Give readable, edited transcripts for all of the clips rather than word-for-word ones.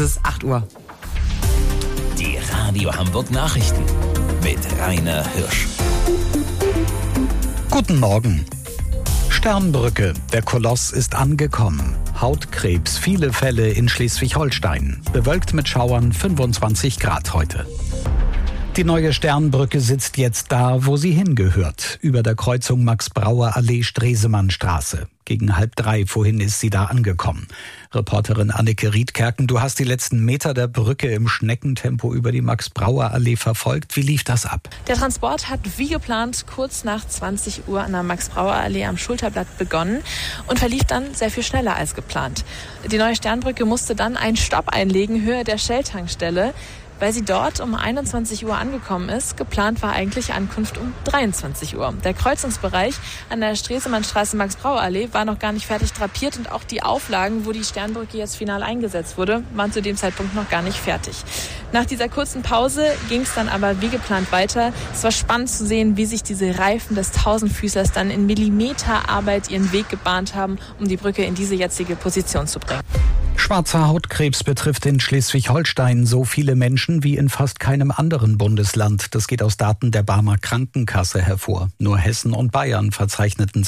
ist 8 Uhr. Die Radio Hamburg Nachrichten mit Rainer Hirsch. Guten Morgen. Sternbrücke, der Koloss ist angekommen. Hautkrebs, viele Fälle in Schleswig-Holstein. Bewölkt mit Schauern, 25 Grad heute. Die neue Sternbrücke sitzt jetzt da, wo sie hingehört, über der Kreuzung Max-Brauer-Allee-Stresemannstraße. Gegen 2:30 vorhin ist sie da angekommen. Reporterin Anneke Riedkerken, du hast die letzten Meter der Brücke im Schneckentempo über die Max-Brauer-Allee verfolgt. Wie lief das ab? Der Transport hat wie geplant kurz nach 20 Uhr an der Max-Brauer-Allee am Schulterblatt begonnen und verlief dann sehr viel schneller als geplant. Die neue Sternbrücke musste dann einen Stopp einlegen, Höhe der Shell-Tankstelle, weil sie dort um 21 Uhr angekommen ist. Geplant war eigentlich Ankunft um 23 Uhr. Der Kreuzungsbereich an der Stresemannstraße Max-Brauer-Allee war noch gar nicht fertig drapiert und auch die Auflagen, wo die Sternbrücke jetzt final eingesetzt wurde, waren zu dem Zeitpunkt noch gar nicht fertig. Nach dieser kurzen Pause ging es dann aber wie geplant weiter. Es war spannend zu sehen, wie sich diese Reifen des Tausendfüßlers dann in Millimeterarbeit ihren Weg gebahnt haben, um die Brücke in diese jetzige Position zu bringen. Schwarzer Hautkrebs betrifft in Schleswig-Holstein so viele Menschen wie in fast keinem anderen Bundesland. Das geht aus Daten der Barmer Krankenkasse hervor. Nur Hessen und Bayern verzeichneten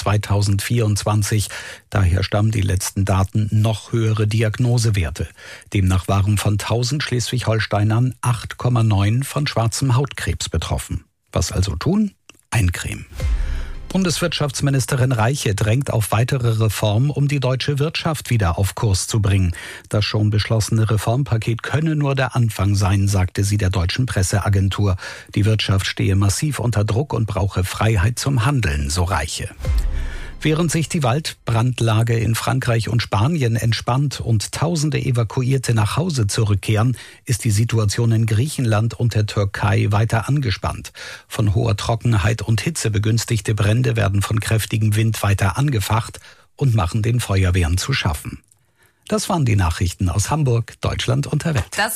2024. Daher stammen die letzten Daten noch höhere Diagnosewerte. Demnach waren von 1000 Schleswig-Holsteinern 8,9 von schwarzem Hautkrebs betroffen. Was also tun? Eincremen. Bundeswirtschaftsministerin Reiche drängt auf weitere Reformen, um die deutsche Wirtschaft wieder auf Kurs zu bringen. Das schon beschlossene Reformpaket könne nur der Anfang sein, sagte sie der deutschen Presseagentur. Die Wirtschaft stehe massiv unter Druck und brauche Freiheit zum Handeln, so Reiche. Während sich die Waldbrandlage in Frankreich und Spanien entspannt und Tausende Evakuierte nach Hause zurückkehren, ist die Situation in Griechenland und der Türkei weiter angespannt. Von hoher Trockenheit und Hitze begünstigte Brände werden von kräftigem Wind weiter angefacht und machen den Feuerwehren zu schaffen. Das waren die Nachrichten aus Hamburg, Deutschland und der Welt.